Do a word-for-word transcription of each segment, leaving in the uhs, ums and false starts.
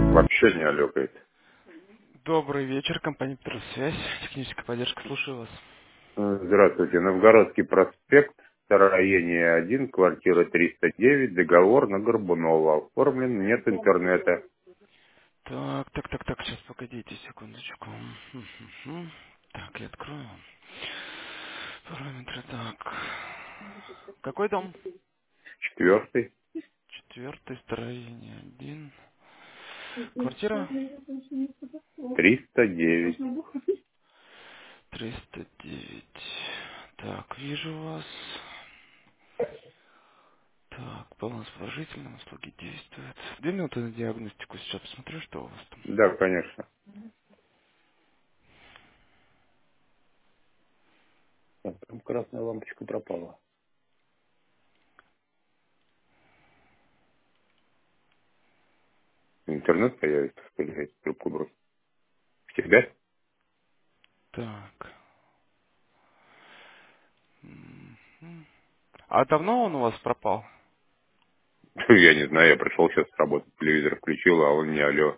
Вообще не алёкает. Добрый вечер, компания «Петросвязь». Техническая поддержка, слушаю вас. Здравствуйте. Новгородский проспект, строение один, квартира триста девять, договор на Горбунова. Оформлен, нет интернета. Так, так, так, так, сейчас погодите секундочку. Мгм. Так, я открою. Параметры, так. Какой дом? Четвертый, Четвертый, строение один. Квартира? триста девять. триста девять. Так, вижу вас. Так, баланс положительный, услуги действуют. Две минуты на диагностику, сейчас посмотрю, что у вас там. Да, конечно. Так, там красная лампочка пропала. Интернет появится, стреляет, трубку бросит. В тебя? Так. Мгм. А давно он у вас пропал? Я не знаю, я пришел сейчас с работы, телевизор включил, а он не алё.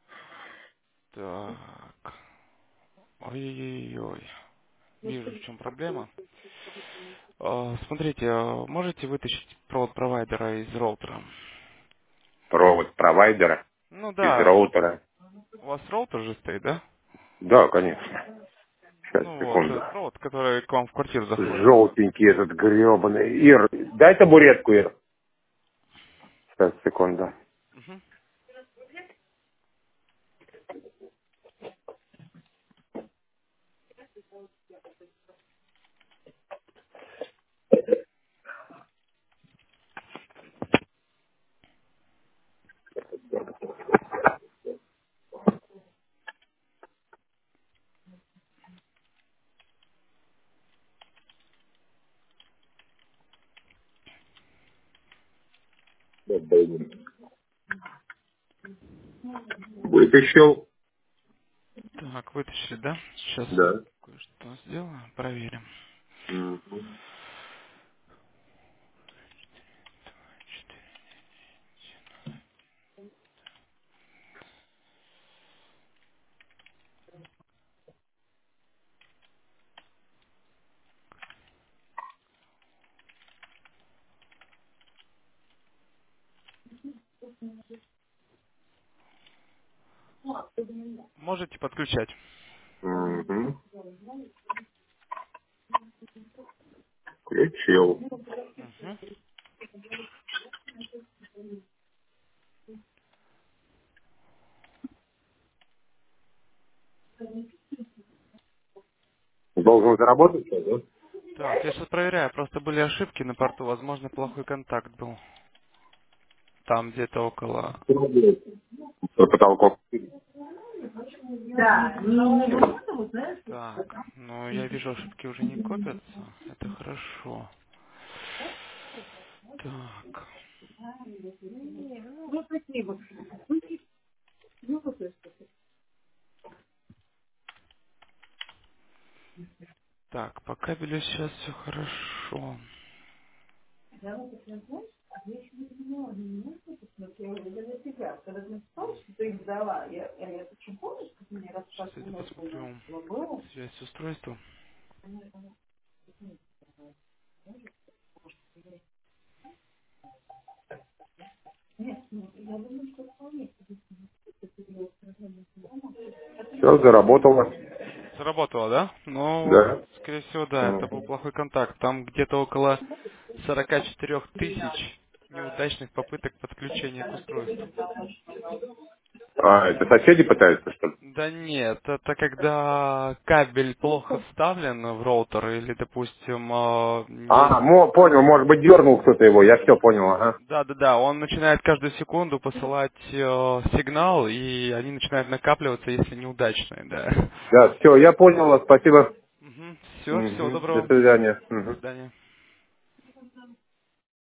Так. Ой-ой-ой. Вижу, в чем проблема. А, Смотрите, а можете вытащить провод провайдера из роутера? Провод провайдера Ну из да, роутера. у вас роутер же стоит, да? Да, конечно. Сейчас, Ну вот, секунду. этот провод, который к вам в квартиру заходит. Желтенький этот гребаный. Ир, дай табуретку, Ир. Сейчас, секунду. Мгм. Да, блин. Вытащил. Так, вытащили, да? Сейчас я Да. кое-что сделаю, проверим. Мгм. Можете подключать. Мгм. Включил. Мгм. Должен заработать сейчас, да? Так, я сейчас проверяю, просто были ошибки на порту, возможно, плохой контакт был. Там где-то около... Под потолком. Так, ну я вижу, ошибки уже не копятся. Это хорошо. Так, так, по кабелю сейчас все хорошо. Сейчас я это посмотрю. Связь с устройством. Все, заработало. Сработало, да? Ну, Да. скорее всего, да, это был Мгм. плохой контакт. Там где-то около сорока четырёх тысяч неудачных попыток подключения к устройству. А, это соседи пытаются, что ли? Да нет, это когда кабель плохо вставлен в роутер или, допустим, э, А, есть... мо- понял, может быть, дернул кто-то его, я все понял, ага. Да-да-да, он начинает каждую секунду посылать э, сигнал, и они начинают накапливаться, если неудачные, да. Да, все, я понял вас, спасибо. Все, всего Мгм. До доброго. свидания. До Мгм. свидания.